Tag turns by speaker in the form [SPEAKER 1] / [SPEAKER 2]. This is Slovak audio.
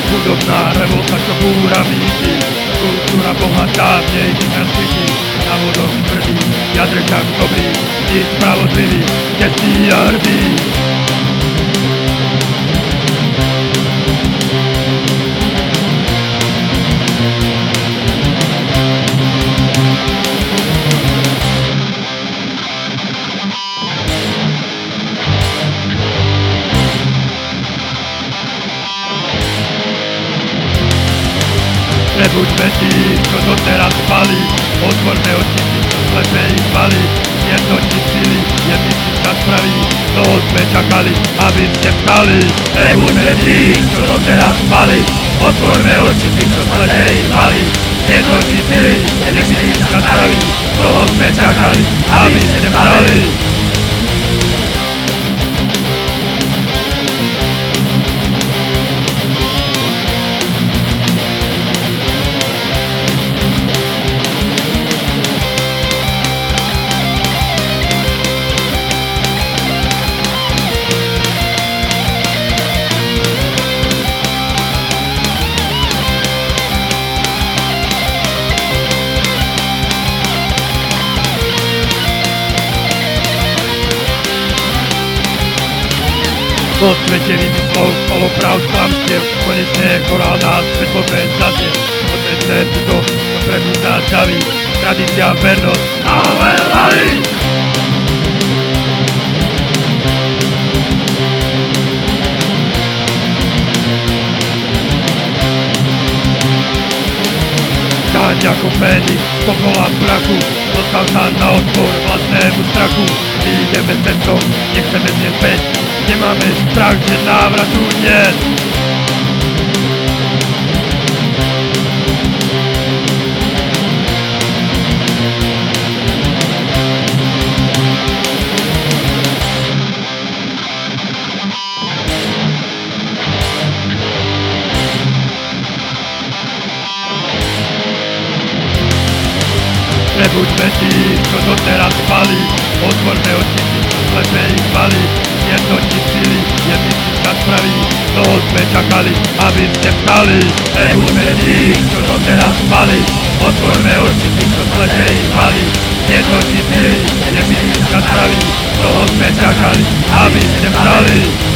[SPEAKER 1] Hudobná revolta, čo búra mýty, kultúra bohatá, v nej vyňa city. Na vodom tvrdý, jadrčak dobrý, i spravodlivý, čestný a hrdý. Nebuďme tí, čo doteraz spali, otvorme oči, slepé ich zvali, jednotní sily, jedničný čas pravý, toho sme čakali, aby ste vstali. Nebuďme tí, čo doteraz spali, otvorme oči, čo slepé ich zvali, jednotní sily, jedničný čas pravý, toho sme čakali, aby ste vstali. Po svete vymyslov, polopráv, klamstiev, konečne je chorál nás, svetlo bez zaziev. Odveďme to, čo prebúda zdraví, tradícia, vernosť, a nové hlavy! Stáť ako Fénix, pokola v prachu, dostal sa na odpor vlastnému strachu. My ideme cestou, nechceme znieť späť, nemáme strach, že návratu niet. Nebuďme tí, čo doteraz spali, otvorme oči, slepé ich zvali, jednotní sily, jedničný čas pravý, toho sme čakali, aby ste vstali. Nebuďme tí, čo doteraz spali, otvorme oči, čo slepé ich zvali, jednotní sily, jedničný čas pravý, toho sme čakali, aby ste vstali.